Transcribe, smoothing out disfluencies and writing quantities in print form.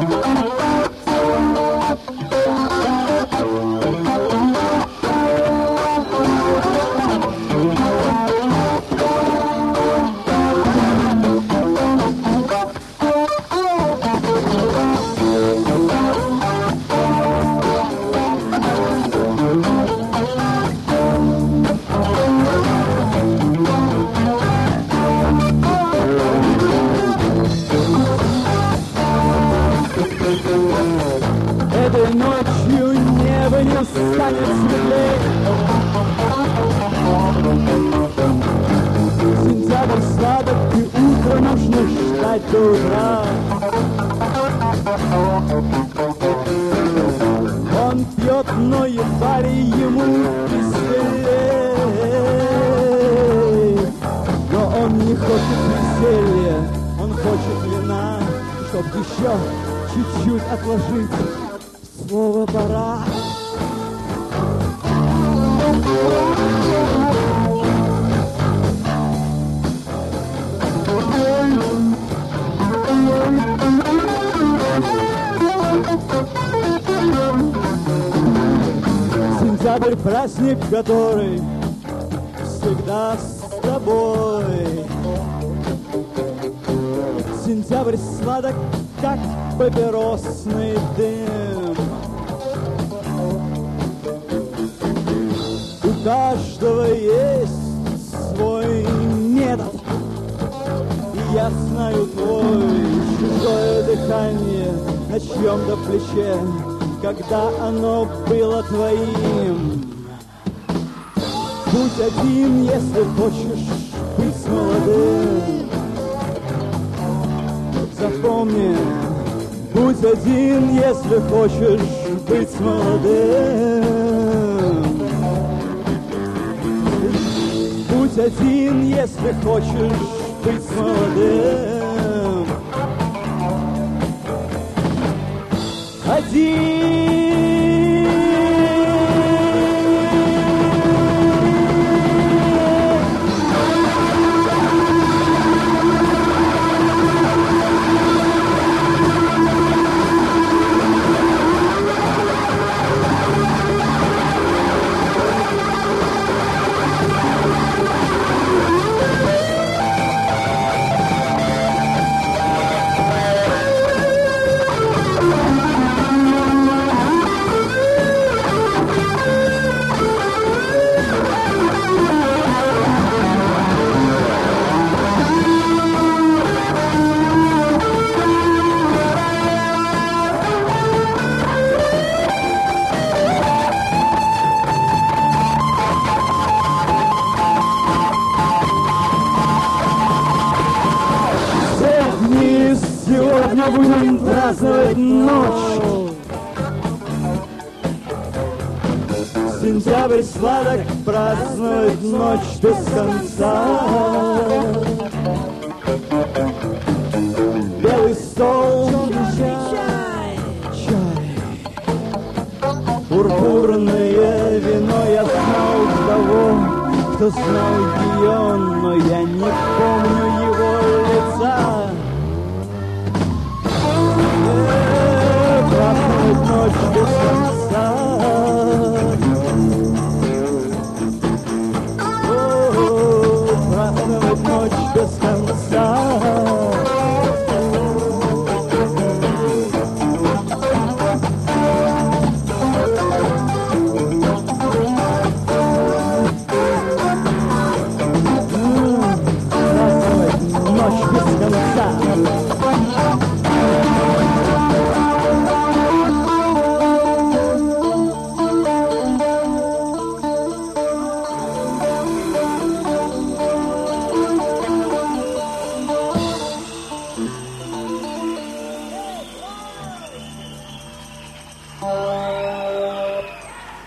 Этой ночью небо не станет светлее. Сентябрь сладок, и утро нужно ждать до утра. Он пьет, но едва ли ему веселее. Но он не хочет веселья, он хочет вина, чтоб еще чуть-чуть отложить слово «пора». Сентябрь — праздник, который всегда с тобой. Сентябрь сладок, как папиросный дым. У каждого есть свой метод, и я знаю твой. Чужое дыхание на чьем-то плече, когда оно было твоим. Будь один, если хочешь быть молодым. Запомни, будь один, если хочешь быть молодым. Будь один, если хочешь быть молодым. Один. Сегодня будем праздновать ночь. Сентябрь сладок, праздновать ночь без конца. Белый стол, чай, пурпурное вино. Я знал того, кто знал ее, но я не помню.